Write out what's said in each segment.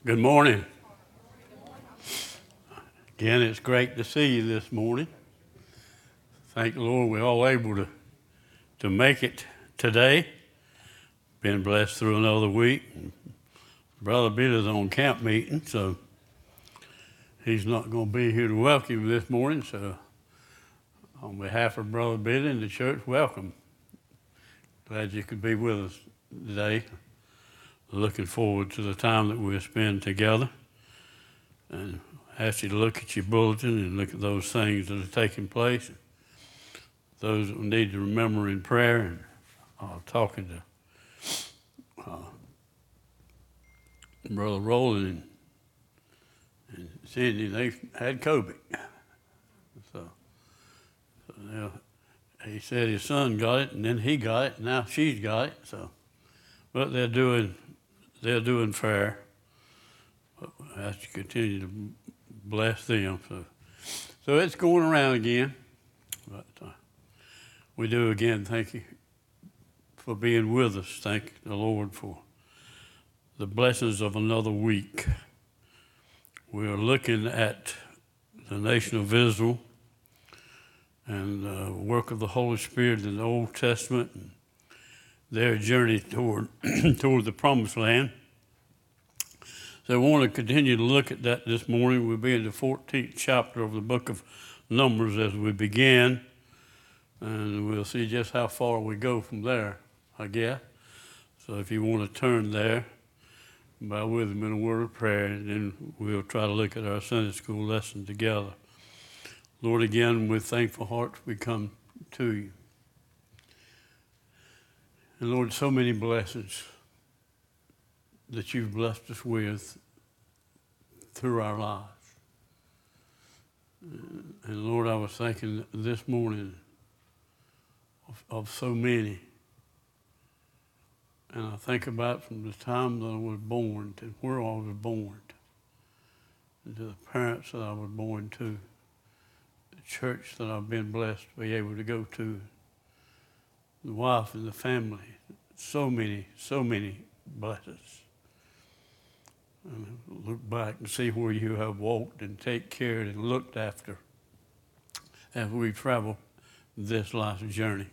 Good morning. Again, it's great to see you this morning. Thank the Lord we're all able to make it today. Been blessed through another week. Brother Billy's on camp meeting, so he's not going to be here to welcome you this morning. So on behalf of Brother Billy and the church, welcome. Glad you could be with us today. Looking forward to the time that we'll spend together. And ask you to look at your bulletin and look at those things that are taking place. Those that we need to remember in prayer. And talking to Brother Roland and Cindy, they had COVID. So he said his son got it, and then he got it, and now she's got it. So, but they're doing fair. But we have to continue to bless them. So it's going around again. But we do again thank you for being with us. Thank the Lord for the blessings of another week. We are looking at the nation of Israel and the work of the Holy Spirit in the Old Testament and their journey toward the Promised Land. So I want to continue to look at that this morning. We'll be in the 14th chapter of the book of Numbers as we begin. And we'll see just how far we go from there, I guess. So if you want to turn there, bow with me in a word of prayer, and then we'll try to look at our Sunday school lesson together. Lord, again, with thankful hearts we come to you. And Lord, so many blessings that you've blessed us with through our lives. And Lord, I was thinking this morning of so many. And I think about from the time that I was born to where I was born, and to the parents that I was born to, the church that I've been blessed to be able to go to, the wife and the family, so many blessings. And look back and see where you have walked and take care and looked after as we travel this life's journey.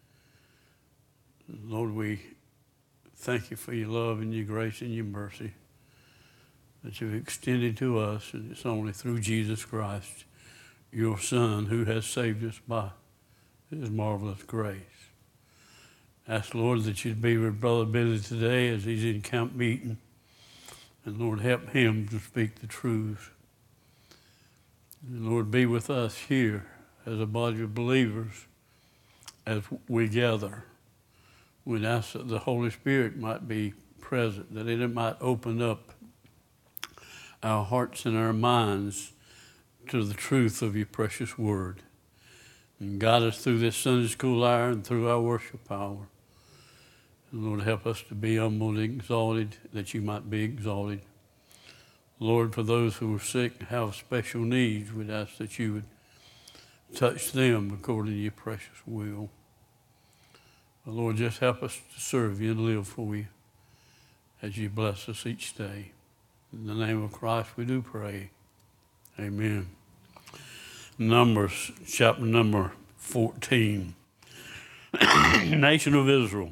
Lord, we thank you for your love and your grace and your mercy that you've extended to us, and it's only through Jesus Christ, your Son, who has saved us by his marvelous grace. Ask, Lord, that you'd be with Brother Billy today as he's in camp meeting. And Lord, help him to speak the truth. And Lord, be with us here as a body of believers as we gather. We'd ask that the Holy Spirit might be present, that it might open up our hearts and our minds to the truth of your precious word. And guide us through this Sunday school hour and through our worship hour. And Lord, help us to be humble and exalted, that you might be exalted. Lord, for those who are sick and have special needs, we'd ask that you would touch them according to your precious will. But Lord, just help us to serve you and live for you as you bless us each day. In the name of Christ we do pray. Amen. Numbers, chapter number 14. Nation of Israel.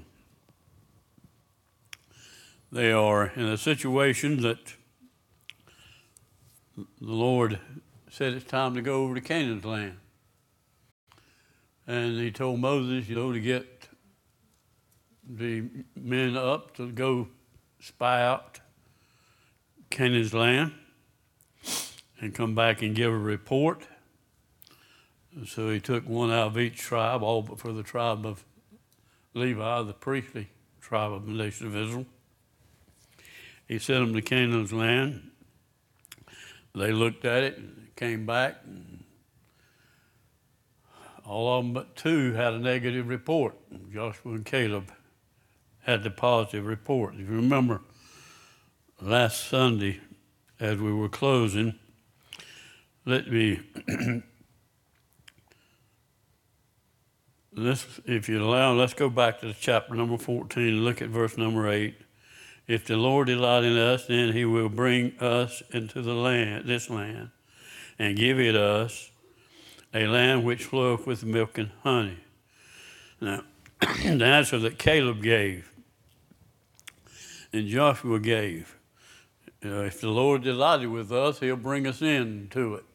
They are in a situation that the Lord said it's time to go over to Canaan's land. And he told Moses, to get the men up to go spy out Canaan's land and come back and give a report. And so he took one out of each tribe, all but for the tribe of Levi, the priestly tribe of the nation of Israel. He sent them to Canaan's land. They looked at it and came back. And all of them but two had a negative report. Joshua and Caleb had the positive report. If you remember last Sunday as we were closing, let me, if you allow, let's go back to chapter number 14 and look at verse number 8. If the Lord delight in us, then he will bring us into this land, and give it us, a land which floweth with milk and honey. Now, the answer that Caleb gave and Joshua gave, if the Lord delighted with us, he'll bring us into it.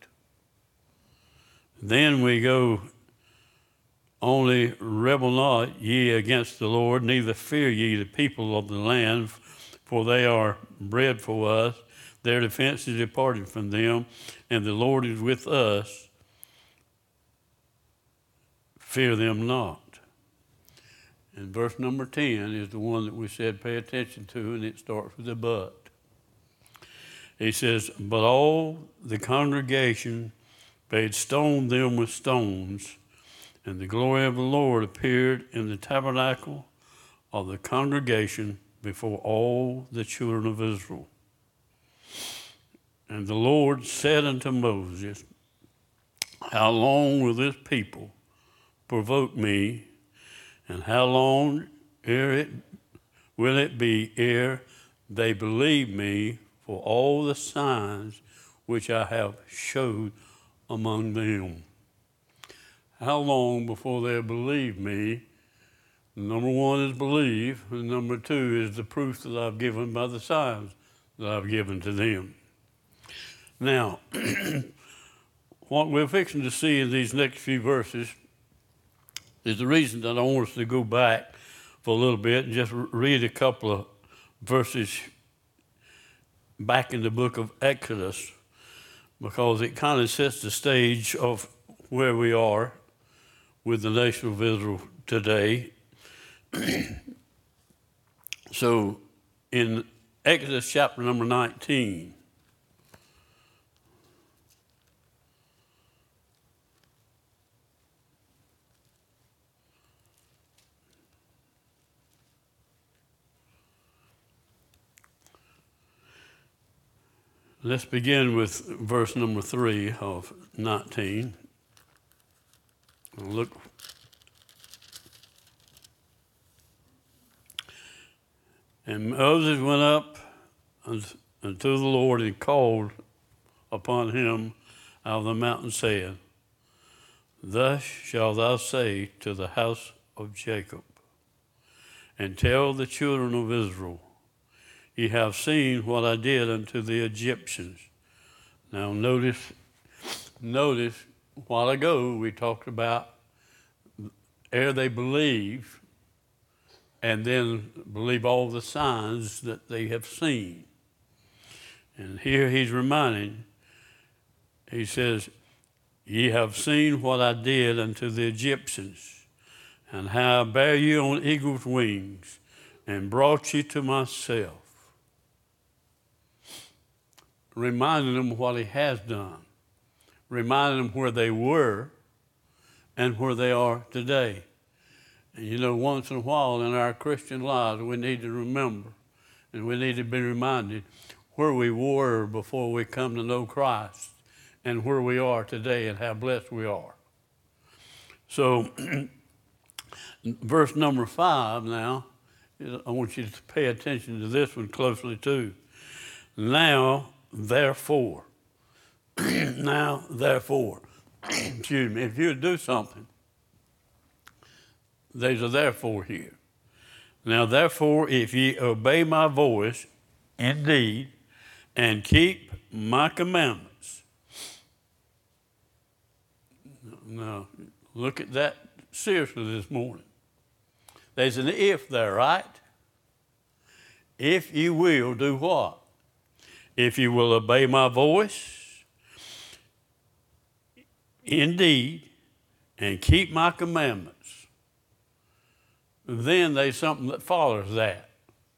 Then we go, only rebel not ye against the Lord, neither fear ye the people of the land, for they are bread for us. Their defense is departed from them, and the Lord is with us. Fear them not. And verse number 10 is the one that we said pay attention to, and it starts with a but. He says, but all the congregation bade stone them with stones, and the glory of the Lord appeared in the tabernacle of the congregation before all the children of Israel. And the Lord said unto Moses, how long will this people provoke me, and how long will it be ere they believe me for all the signs which I have showed among them? How long before they'll believe me? Number one is believe, and number two is the proof that I've given by the signs that I've given to them. Now, what we're fixing to see in these next few verses is the reason that I want us to go back for a little bit and just read a couple of verses back in the book of Exodus, because it kind of sets the stage of where we are with the nation of Israel today. So in Exodus chapter number 19, let's begin with verse number 3 of 19. Look. And Moses went up unto the Lord and called upon him out of the mountain, saying, thus shalt thou say to the house of Jacob, and tell the children of Israel, ye have seen what I did unto the Egyptians. Now notice a while ago we talked about ere they believe, and then believe all the signs that they have seen. And here he's reminding, he says, ye have seen what I did unto the Egyptians, and how I bare you on eagle's wings, and brought you to myself. Reminding them what he has done. Reminding them where they were and where they are today. And you know, once in a while in our Christian lives, we need to remember and we need to be reminded where we were before we come to know Christ and where we are today and how blessed we are. So, verse number 5 now, I want you to pay attention to this one closely too. Now, therefore, excuse me, if you would do something, there's a therefore here. Now, therefore, if ye obey my voice indeed and keep my commandments. Now, look at that seriously this morning. There's an if there, right? If you will do what? If you will obey my voice indeed and keep my commandments. Then there's something that follows that.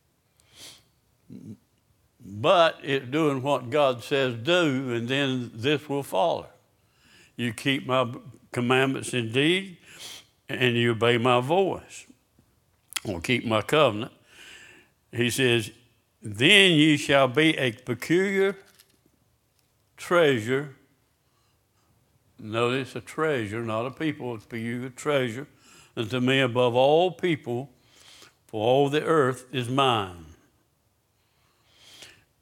But it's doing what God says do, and then this will follow. You keep my commandments indeed, and you obey my voice, or keep my covenant. He says, then ye shall be a peculiar treasure. Notice a treasure, not a people, a peculiar treasure unto me above all people, for all the earth is mine.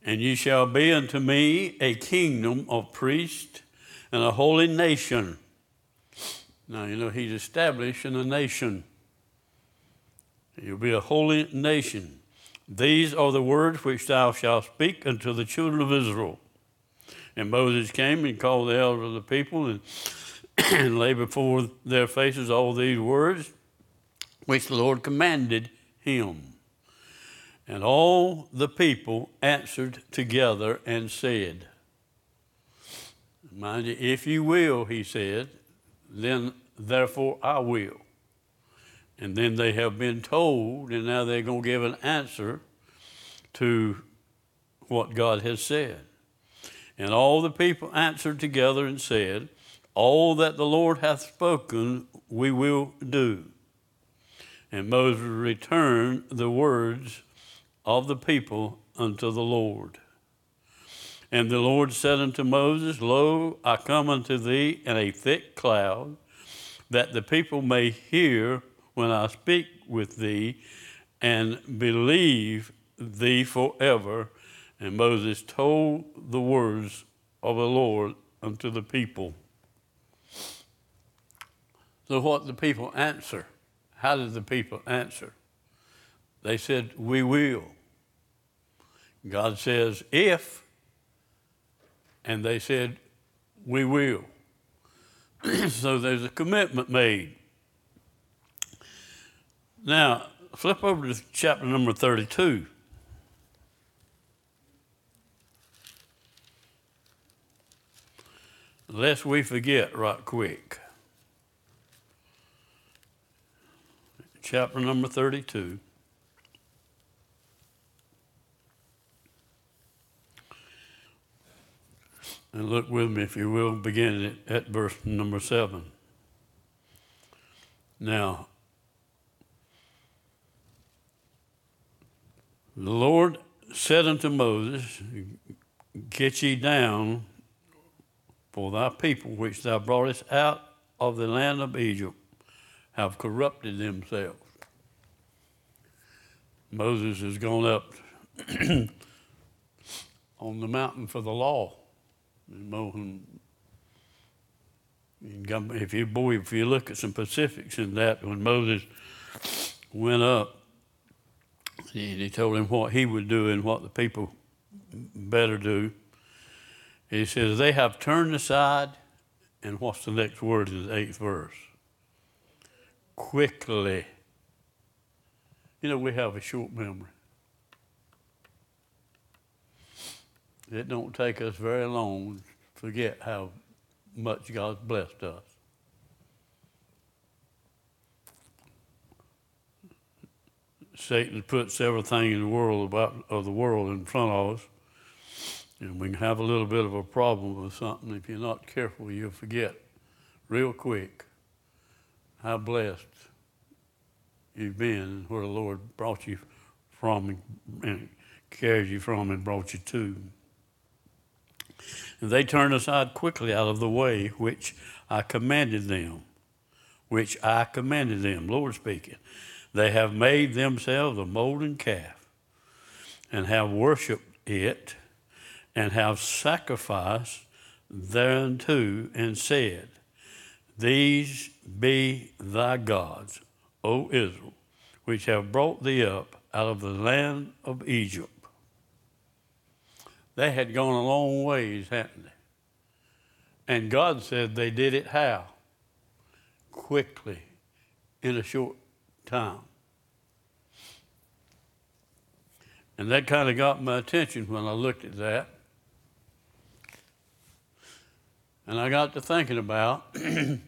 And ye shall be unto me a kingdom of priests and a holy nation. Now, you know, he's establishing a nation. You'll be a holy nation. These are the words which thou shalt speak unto the children of Israel. And Moses came and called the elders of the people and laid before their faces all these words which the Lord commanded him. And all the people answered together and said, mind you, if you will, he said, then therefore I will. And then they have been told, and now they're going to give an answer to what God has said. And all the people answered together and said, all that the Lord hath spoken we will do. And Moses returned the words of the people unto the Lord. And the Lord said unto Moses, lo, I come unto thee in a thick cloud, that the people may hear when I speak with thee, and believe thee forever. And Moses told the words of the Lord unto the people. So what the people answer? How did the people answer? They said, we will. God says, if, and they said, we will. So there's a commitment made. Now, flip over to chapter number 32. Lest we forget right quick. Chapter number 32. And look with me, if you will, beginning at verse number 7. Now, the Lord said unto Moses, get ye down, for thy people which thou broughtest out of the land of Egypt have corrupted themselves. Moses has gone up on the mountain for the law. If you look at some specifics in that, when Moses went up, he told him what he would do and what the people better do. He says, they have turned aside, and what's the next word in the 8th verse? Quickly. You know, we have a short memory. It don't take us very long to forget how much God's blessed us. Satan puts everything in the world of the world in front of us, and we can have a little bit of a problem with something. If you're not careful, you'll forget real quick how blessed you've been and where the Lord brought you from and carried you from and brought you to. And they turned aside quickly out of the way which I commanded them. Lord speaking. They have made themselves a molten calf, and have worshipped it, and have sacrificed thereunto, and said, these be thy gods, O Israel, which have brought thee up out of the land of Egypt. They had gone a long ways, hadn't they? And God said they did it how? Quickly, in a short time. And that kind of got my attention when I looked at that. And I got to thinking about,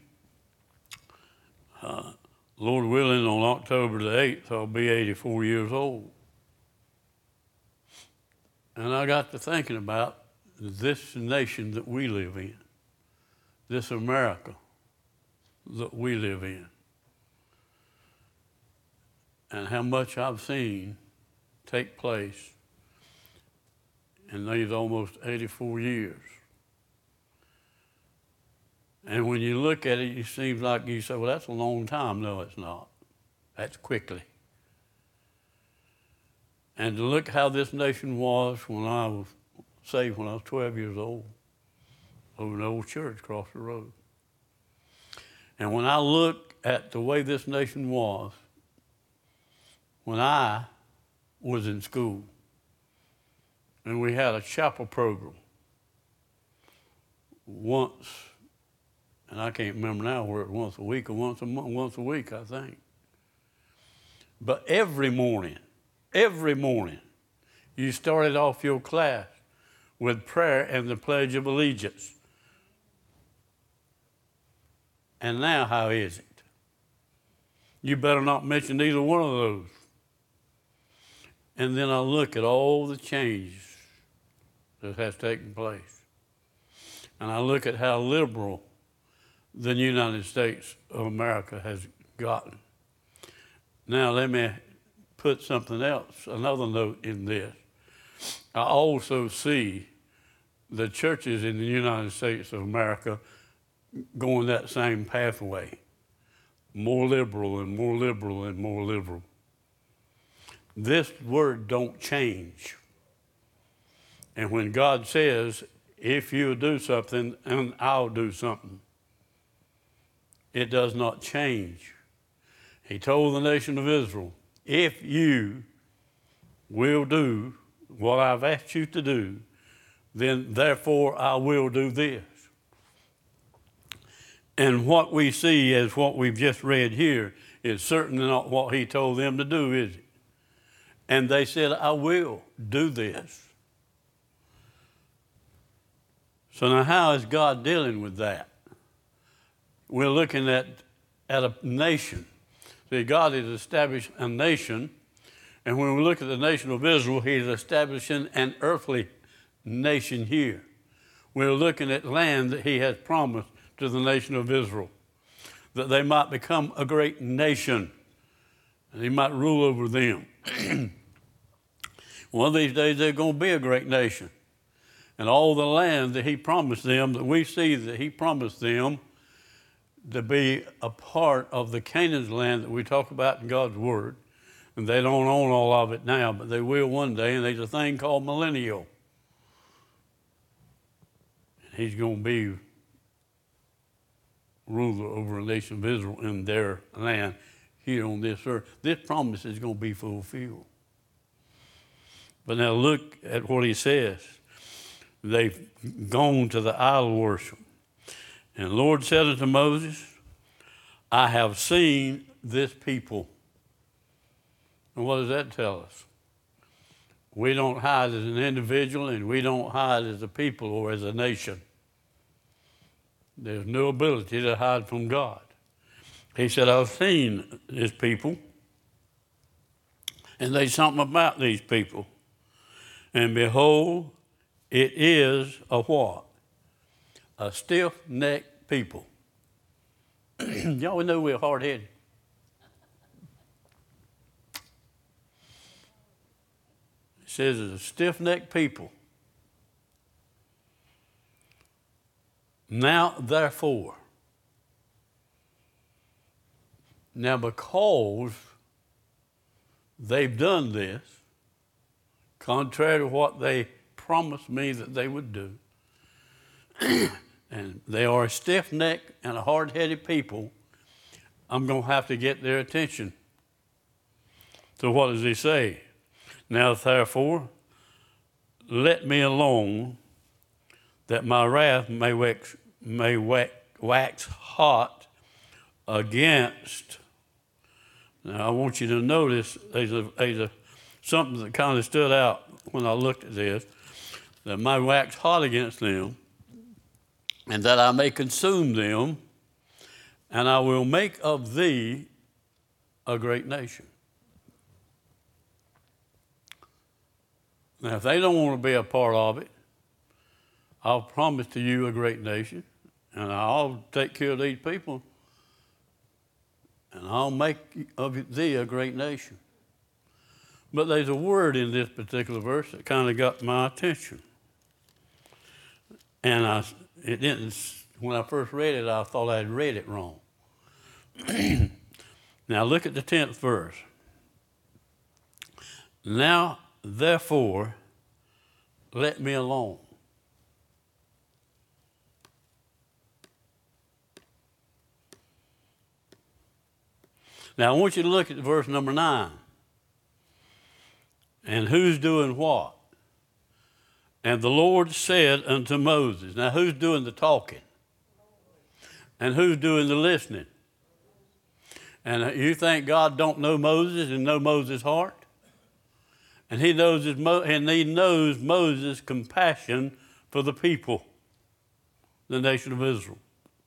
Lord willing, on October the 8th, I'll be 84 years old. And I got to thinking about this nation that we live in, this America that we live in, and how much I've seen take place in these almost 84 years. And when you look at it, it seems like you say, well, that's a long time. No, it's not. That's quickly. and to look how this nation was when I was saved when I was 12 years old, over an old church across the road. And when I look at the way this nation was when I was in school, and we had a chapel program once, and I can't remember now where it was, once a week or once a month, once a week, I think. But every morning, you started off your class with prayer and the Pledge of Allegiance. And now, how is it? You better not mention either one of those. And then I look at all the change that has taken place. And I look at how liberal the United States of America has gotten. Now, let me put something else, another note in this. I also see the churches in the United States of America going that same pathway, more liberal and more liberal and more liberal. This word don't change. And when God says, if you do something, and I'll do something, it does not change. He told the nation of Israel, if you will do what I've asked you to do, then therefore I will do this. And what we see as what we've just read here is certainly not what he told them to do, is it? And they said, I will do this. So now how is God dealing with that? We're looking at a nation. See, God has established a nation, and when we look at the nation of Israel, he's establishing an earthly nation here. We're looking at land that he has promised to the nation of Israel, that they might become a great nation, and he might rule over them. One of these days, they're going to be a great nation. And all the land that he promised them, that we see that he promised them to be a part of the Canaan's land that we talk about in God's Word. And they don't own all of it now, but they will one day, and there's a thing called millennial. And he's going to be ruler over the nation of Israel in their land here on this earth. This promise is going to be fulfilled. But now look at what he says. They've gone to the idol worship. And the Lord said unto Moses, I have seen this people. And what does that tell us? We don't hide as an individual, and we don't hide as a people or as a nation. There's no ability to hide from God. He said, I've seen this people, and there's something about these people. And behold, it is a what? A stiff-necked people. Y'all know we're hard-headed. It says it's a stiff-necked people. Now, therefore. Now, because they've done this, contrary to what they promised me that they would do, and they are a stiff-necked and a hard-headed people, I'm going to have to get their attention. So what does he say? Now, therefore, let me alone, that my wrath may wax hot against. Now, I want you to notice there's something that kind of stood out when I looked at this, that may wax hot against them, and that I may consume them, and I will make of thee a great nation. Now, if they don't want to be a part of it, I'll promise to you a great nation, and I'll take care of these people, and I'll make of thee a great nation. But there's a word in this particular verse that kind of got my attention. And it didn't, when I first read it, I thought I'd read it wrong. Now look at the 10th verse. Now therefore, let me alone. Now, I want you to look at verse number 9. And who's doing what? And the Lord said unto Moses. Now, who's doing the talking? And who's doing the listening? And you think God don't know Moses and know Moses' heart? And he knows Moses' compassion for the people, the nation of Israel.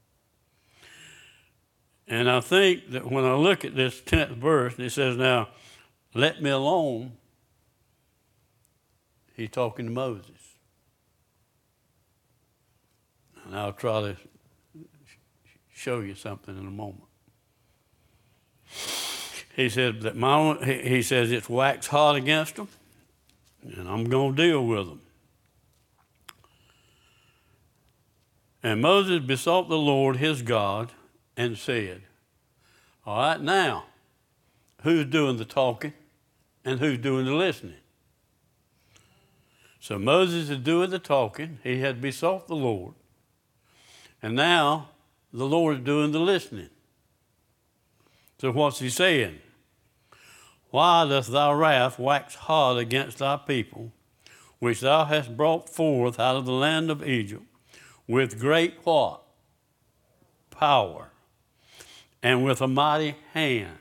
And I think that when I look at this 10th verse, and it says, now, let me alone, he's talking to Moses. And I'll try to show you something in a moment. He said that he says it's waxed hot against them, and I'm going to deal with them. And Moses besought the Lord his God and said, all right, now, who's doing the talking and who's doing the listening? So Moses is doing the talking. He had besought the Lord. And now the Lord is doing the listening. So what's he saying? Why doth thy wrath wax hot against thy people, which thou hast brought forth out of the land of Egypt, with great what? Power, and with a mighty hand.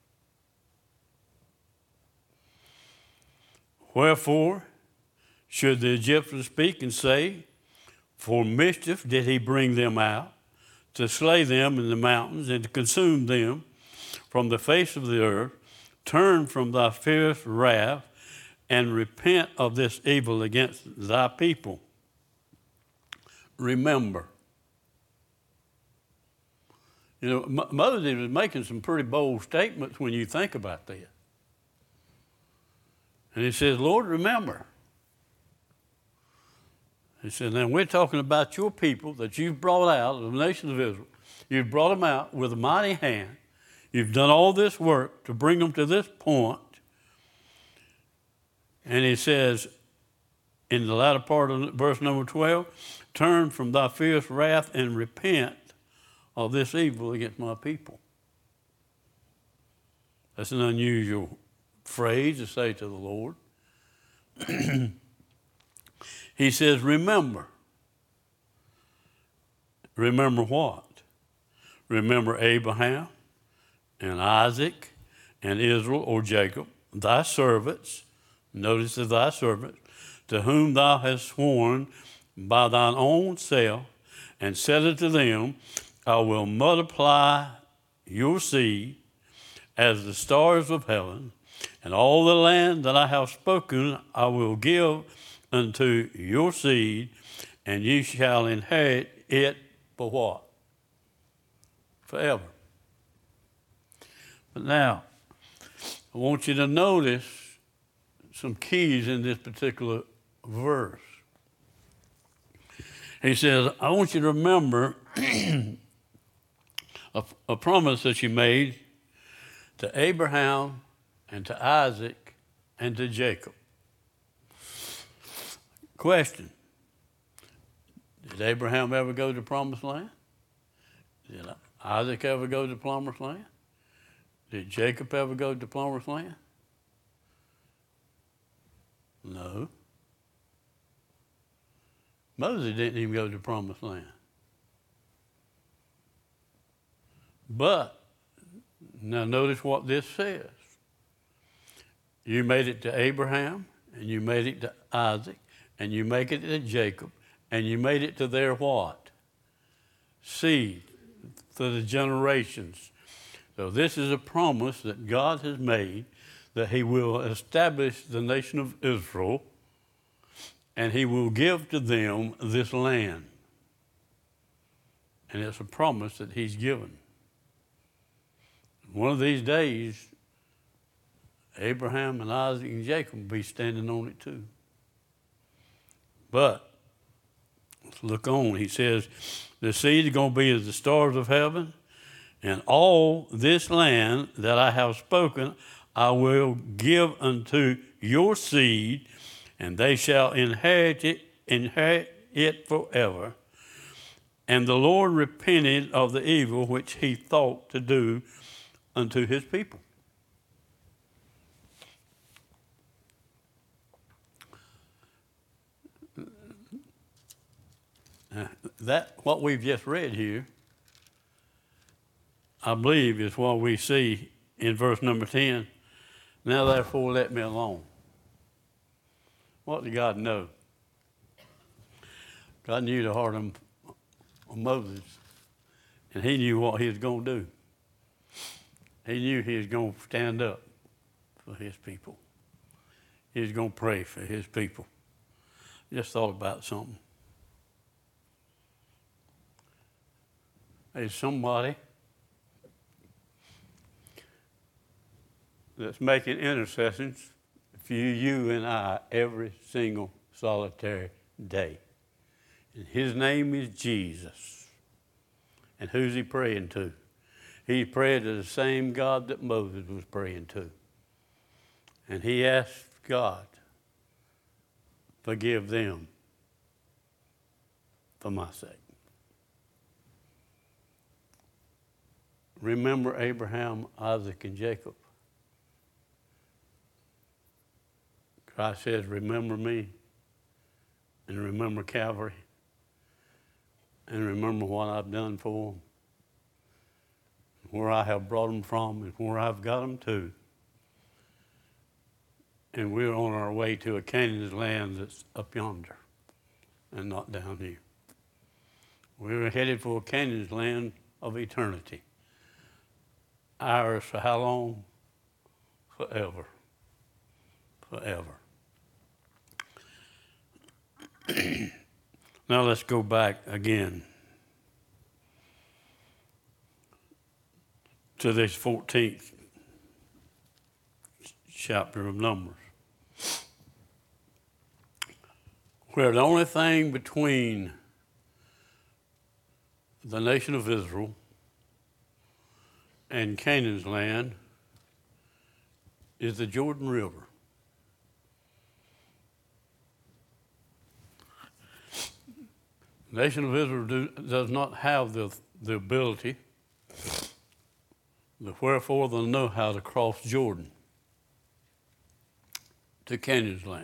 Wherefore should the Egyptians speak and say, for mischief did he bring them out, to slay them in the mountains and to consume them from the face of the earth? Turn from thy fierce wrath and repent of this evil against thy people. Remember. You know, Moses was making some pretty bold statements when you think about that. And he says, Lord, remember. He said, now we're talking about your people that you've brought out of the nation of Israel. You've brought them out with a mighty hand. You've done all this work to bring them to this point. And he says, in the latter part of verse number 12, turn from thy fierce wrath and repent of this evil against my people. That's an unusual phrase to say to the Lord. He says, remember. Remember what? Remember Abraham and Isaac and Israel or Jacob, thy servants, notice that thy servants, to whom thou hast sworn by thine own self, and said unto them, I will multiply your seed as the stars of heaven, and all the land that I have spoken I will give unto your seed, and ye shall inherit it for what? Forever. But now, I want you to notice some keys in this particular verse. He says, I want you to remember a promise that you made to Abraham and to Isaac and to Jacob. Question, did Abraham ever go to the promised land? Did Isaac ever go to the promised land? Did Jacob ever go to the promised land? No. Moses didn't even go to the promised land. But, now notice what this says. You made it to Abraham, and you made it to Isaac, and you make it to Jacob, and you made it to their what? Seed, to the generations. So this is a promise that God has made that he will establish the nation of Israel, and he will give to them this land. And it's a promise that he's given. One of these days, Abraham and Isaac and Jacob will be standing on it too. But, let's look on. He says, the seed is going to be as the stars of heaven, and all this land that I have spoken, I will give unto your seed, and they shall inherit it forever. And the Lord repented of the evil which he thought to do unto his people. That, what we've just read here, I believe is what we see in verse number 10. Now therefore let me alone. What did God know? God knew the heart of Moses, and he knew what he was going to do. He knew he was going to stand up for his people. He was going to pray for his people. Just thought about something. There's somebody that's making intercessions for you and I every single solitary day. And his name is Jesus. And who's he praying to? He prayed to the same God that Moses was praying to. And he asked God, forgive them for my sake. Remember Abraham, Isaac, and Jacob. Christ says, remember me, and remember Calvary, and remember what I've done for them, where I have brought them from, and where I've got them to. And we're on our way to a Canaan's land that's up yonder and not down here. We're headed for a Canaan's land of eternity. Ours for how long? Forever. Forever. Now let's go back again to this 14th chapter of Numbers, where the only thing between the nation of Israel and Canaan's land is the Jordan River. The nation of Israel does not have the ability, the wherefore the know-how to cross Jordan to Canaan's land.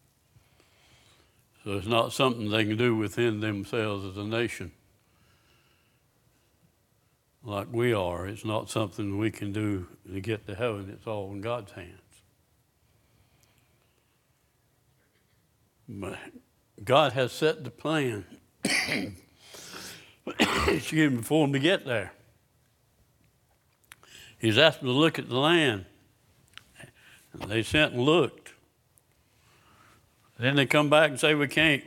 So it's not something they can do within themselves as a nation like we are. It's not something we can do to get to heaven. It's all in God's hands. But God has set the plan excuse me, for them to get there. He's asked them to look at the land. And they sent and looked. Then they come back and say, we can't.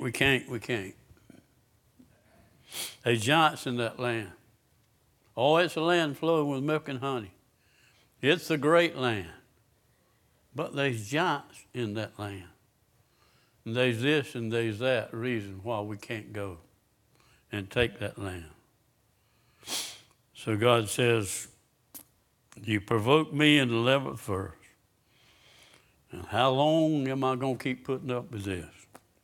There's giants in that land. Oh, it's a land flowing with milk and honey. It's a great land. But there's giants in that land. And there's this and there's that reason why we can't go and take that land. So God says, you provoke me in the 11th verse. And how long am I going to keep putting up with this?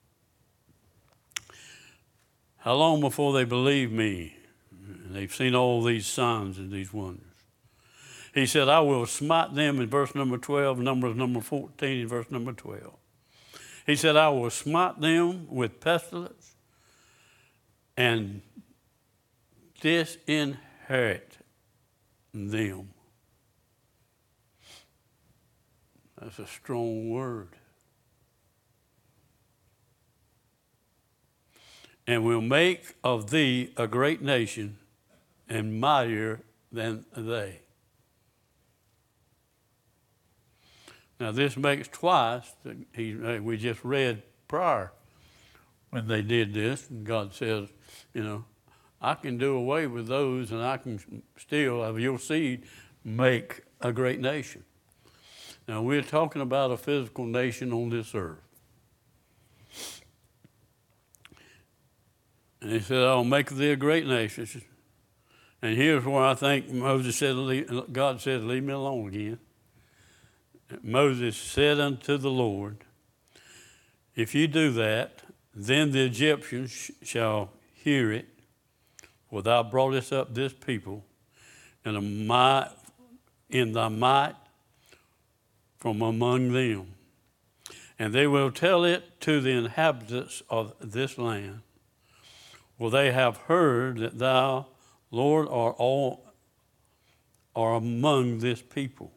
How long before they believe me? And they've seen all these signs and these wonders. He said, I will smite them in verse number 12, Numbers number 14 in verse number 12. He said, I will smite them with pestilence and disinherit them. That's a strong word. And will make of thee a great nation and mightier than they. Now this makes twice. We just read prior when they did this, and God says, I can do away with those, and I can still, of your seed, make a great nation. Now we're talking about a physical nation on this earth. And he said, I'll make thee a great nation. And here's where I think Moses said, God said, leave me alone again. Moses said unto the Lord, if you do that, then the Egyptians shall hear it, for thou broughtest up this people in thy might from among them. And they will tell it to the inhabitants of this land, for they have heard that thou, Lord, are among this people,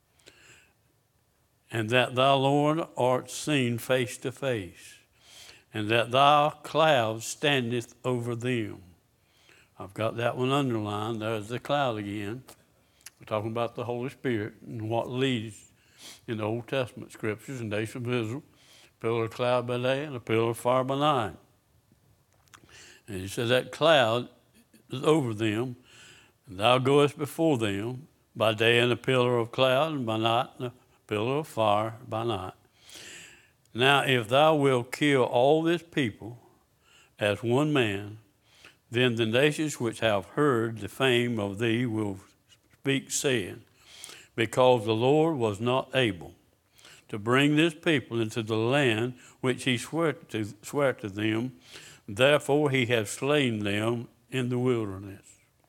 and that thou, Lord, art seen face to face, and that thy cloud standeth over them. I've got that one underlined. There's the cloud again. We're talking about the Holy Spirit and what leads in the Old Testament scriptures and nation of Israel, a pillar of cloud by day and a pillar of fire by night. And he said that cloud is over them, and thou goest before them by day in a pillar of cloud, and by night in a pillar of fire by night. Now if thou wilt kill all this people as one man, then the nations which have heard the fame of thee will speak, saying, because the Lord was not able to bring this people into the land which he swore to them, therefore he hath slain them in the wilderness.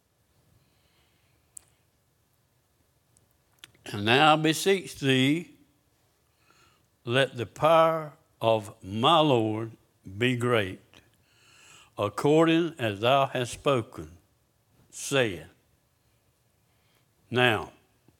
And now I beseech thee, let the power of my Lord be great, according as thou hast spoken, saying. Now,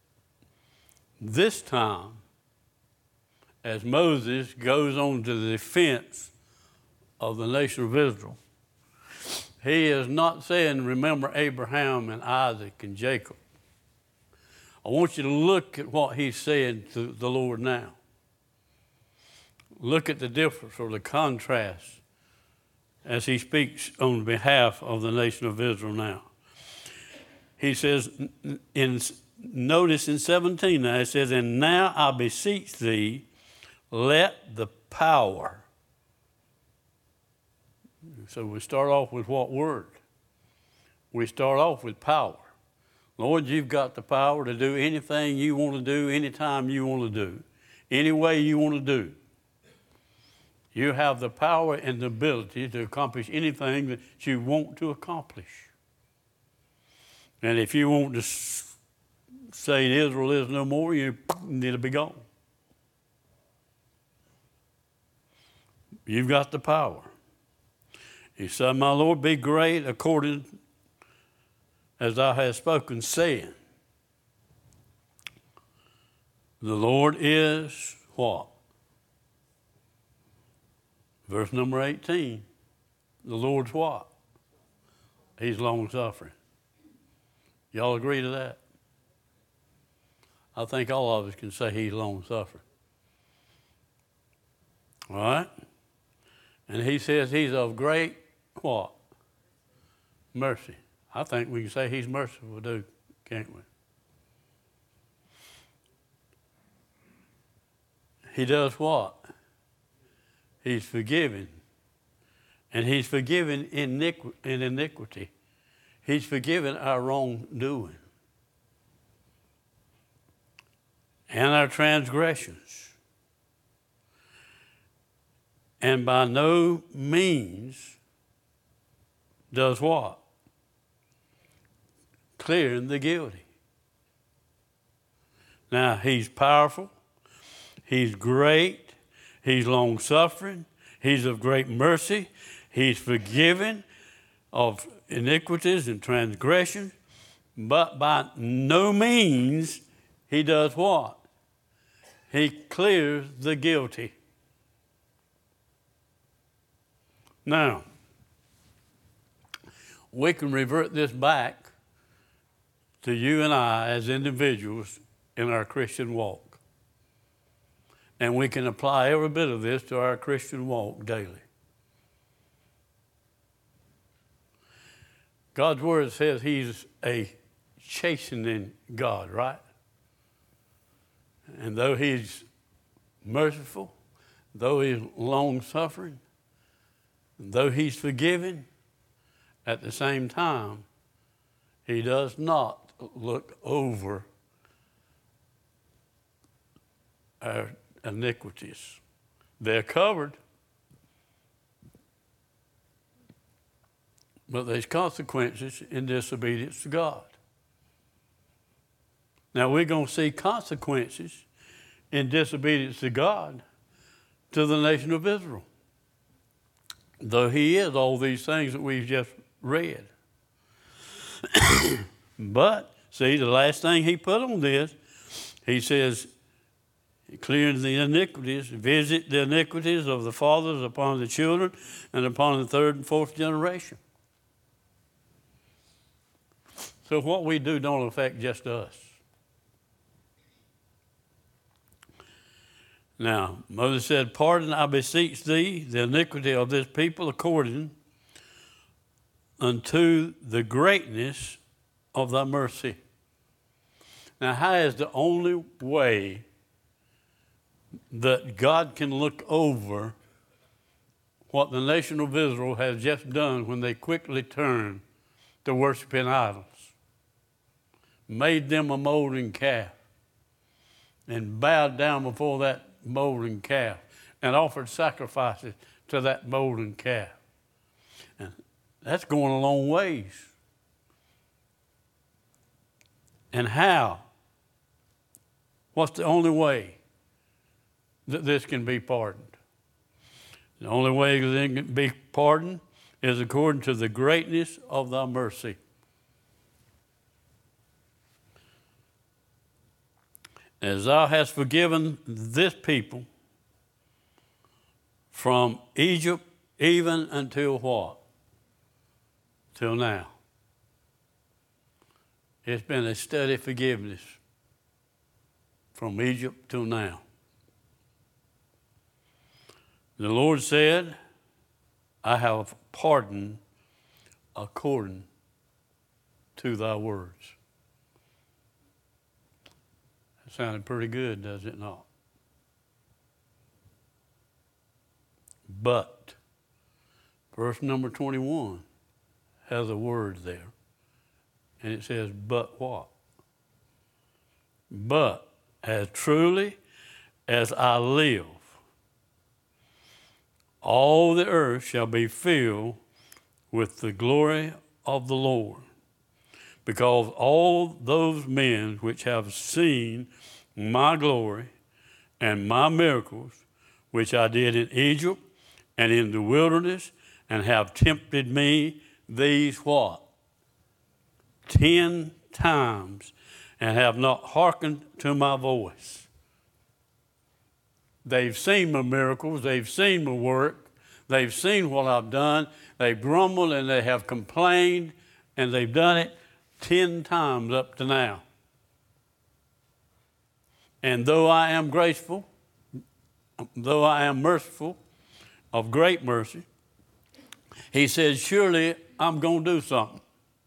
this time, as Moses goes on to the defense of the nation of Israel, he is not saying, remember Abraham and Isaac and Jacob. I want you to look at what he's saying to the Lord now. Look at the difference or the contrast as he speaks on behalf of the nation of Israel now. He says, notice in 17 now, it says, and now I beseech thee, let the power. So we start off with what word? We start off with power. Lord, you've got the power to do anything you want to do, anytime you want to do, any way you want to do. You have the power and the ability to accomplish anything that you want to accomplish. And if you want to say Israel is no more, you need to be gone. You've got the power. He said, my Lord, be great according as thou hast spoken, saying, the Lord is what? Verse number 18. The Lord's what? He's long-suffering. Y'all agree to that? I think all of us can say he's long-suffering. All right? And he says he's of great what? Mercy. I think we can say he's merciful too, can't we? He does what? He's forgiving. And he's forgiven iniquity. He's forgiven our wrongdoing and our transgressions. And by no means does what? Clearing the guilty. Now, he's powerful. He's great. He's long-suffering. He's of great mercy. He's forgiven of iniquities and transgressions. But by no means he does what? He clears the guilty. Now, we can revert this back to you and I as individuals in our Christian walk. And we can apply every bit of this to our Christian walk daily. God's word says he's a chastening God, right? And though he's merciful, though he's long-suffering, though he's forgiving, at the same time, he does not look over our iniquities. They're covered, but there's consequences in disobedience to God. Now we're going to see consequences in disobedience to God to the nation of Israel, though he is all these things that we've just read. But, see, the last thing he put on this, he says, clearing the iniquities, visit the iniquities of the fathers upon the children and upon the third and fourth generation. So what we do don't affect just us. Now, Moses said, pardon, I beseech thee, the iniquity of this people according unto the greatness of thy mercy. Now, how is the only way that God can look over what the nation of Israel has just done when they quickly turned to worshiping idols, made them a molten calf, and bowed down before that molten calf and offered sacrifices to that molten calf? And that's going a long ways. And how? What's the only way that this can be pardoned? The only way that it can be pardoned is according to the greatness of thy mercy. As thou hast forgiven this people from Egypt even until what? Till now. It's been a steady forgiveness from Egypt till now. The Lord said, I have pardoned according to thy words. That sounded pretty good, does it not? But, verse number 21 has a word there. And it says, but what? But as truly as I live, all the earth shall be filled with the glory of the Lord, because all those men which have seen my glory and my miracles, which I did in Egypt and in the wilderness, and have tempted me, these what? 10 times, and have not hearkened to my voice. They've seen my miracles, they've seen my work, they've seen what I've done, they've grumbled and they have complained, and they've done it 10 times up to now. And though I am graceful, though I am merciful, of great mercy, he says, surely I'm going to do something.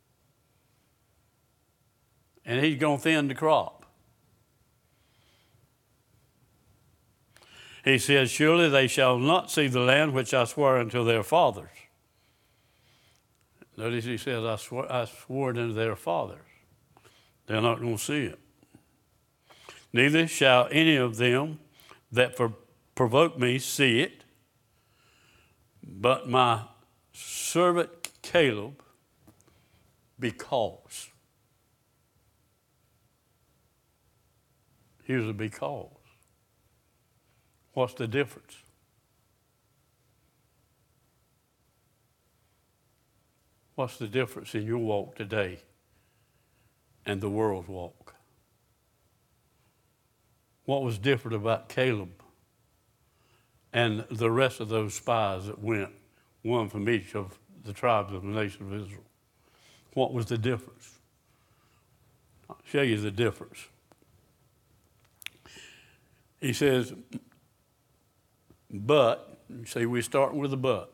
And he's going to thin the crop. He says, surely they shall not see the land which I swore unto their fathers. Notice he says, I swore it unto their fathers. They're not going to see it. Neither shall any of them that provoke me see it, but my servant Caleb, because. Here's a because. What's the difference? What's the difference in your walk today and the world's walk? What was different about Caleb and the rest of those spies that went, one from each of the tribes of the nation of Israel? What was the difference? I'll show you the difference. He says, but, you see, we start with a but.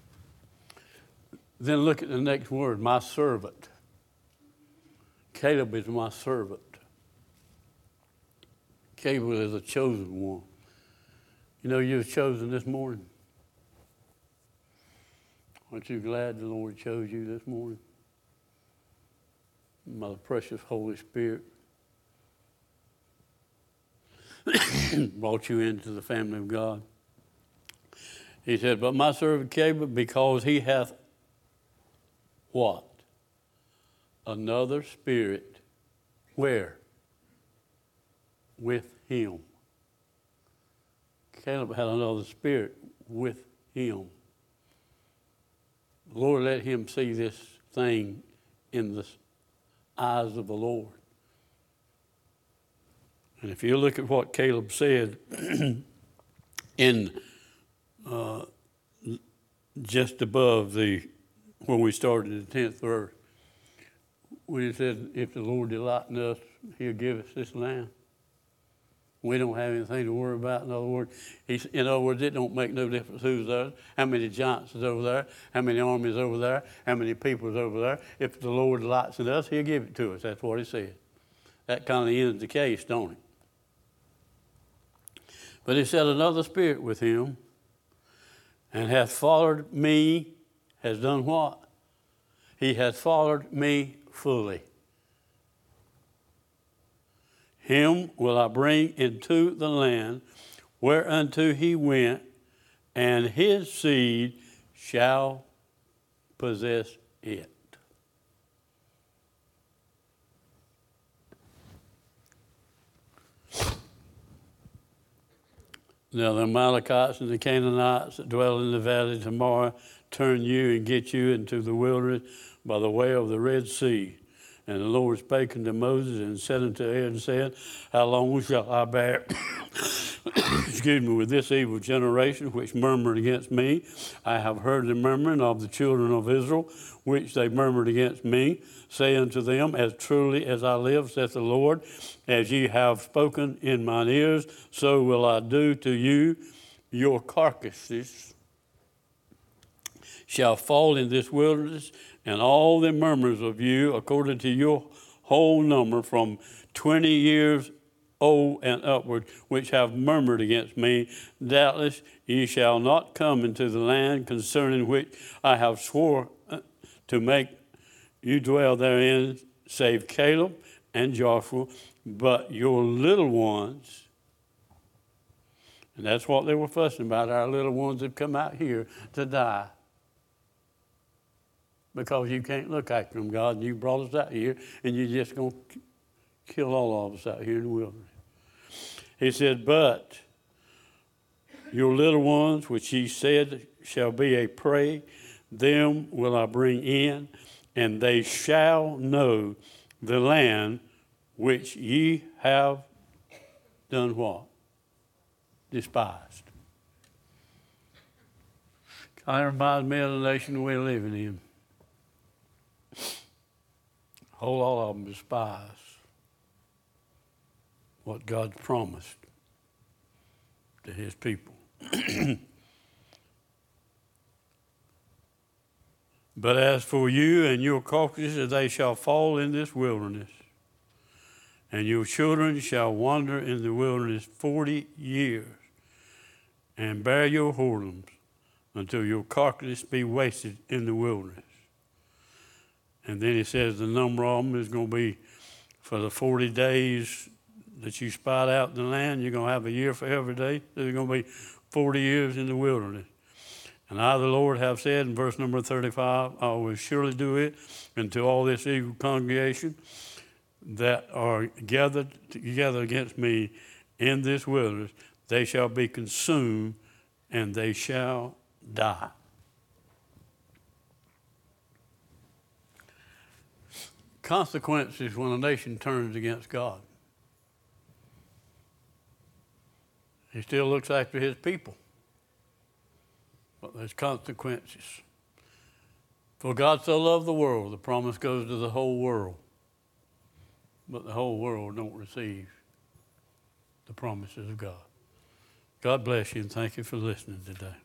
Then look at the next word, my servant. Caleb is my servant. Caleb is a chosen one. You know, you were chosen this morning. Aren't you glad the Lord chose you this morning? By the precious Holy Spirit. brought you into the family of God. He said, but my servant Caleb, because he hath what? Another spirit. Where? With him. Caleb had another spirit with him. The Lord let him see this thing in the eyes of the Lord. And if you look at what Caleb said in just above when we started the 10th verse, when he said, if the Lord delight in us, he'll give us this land. We don't have anything to worry about. In other words, it don't make no difference who's there, how many giants is over there, how many armies over there, how many people is over there. If the Lord delights in us, he'll give it to us. That's what he said. That kind of ends the case, don't it? But he said, another spirit with him, and hath followed me, has done what? He hath followed me fully. Him will I bring into the land whereunto he went, and his seed shall possess it. Now the Amalekites and the Canaanites that dwell in the valley tomorrow turn you and get you into the wilderness by the way of the Red Sea. And the Lord spake unto Moses and said unto Aaron, saying, how long shall I bear with this evil generation which murmured against me? I have heard the murmuring of the children of Israel, which they murmured against me. Say unto them, as truly as I live, saith the Lord, as ye have spoken in mine ears, so will I do to you. Your carcasses shall fall in this wilderness, and all the murmurs of you, according to your whole number, from 20 years old and upward, which have murmured against me. Doubtless ye shall not come into the land concerning which I have swore to make you dwell therein, save Caleb and Joshua, but your little ones. And that's what they were fussing about. Our little ones have come out here to die. Because you can't look after them, God, and you brought us out here, and you're just going to kill all of us out here in the wilderness. He said, but your little ones, which ye said shall be a prey, them will I bring in, and they shall know the land which ye have done what? Despised. Kind of reminds me of the nation we're living in. A whole lot of them despise what God's promised to his people. But as for you and your carcasses, they shall fall in this wilderness, and your children shall wander in the wilderness 40 years, and bear your whoredoms until your carcass be wasted in the wilderness. And then he says the number of them is going to be for the 40 days that you spied out in the land. You're going to have a year for every day. There's going to be 40 years in the wilderness. And I, the Lord, have said in verse number 35, I will surely do it unto all this evil congregation that are gathered together against me in this wilderness. They shall be consumed, and they shall die. Consequences when a nation turns against God. He still looks after his people, but there's consequences. For God so loved the world, the promise goes to the whole world, but the whole world don't receive the promises of God. God bless you, and thank you for listening today.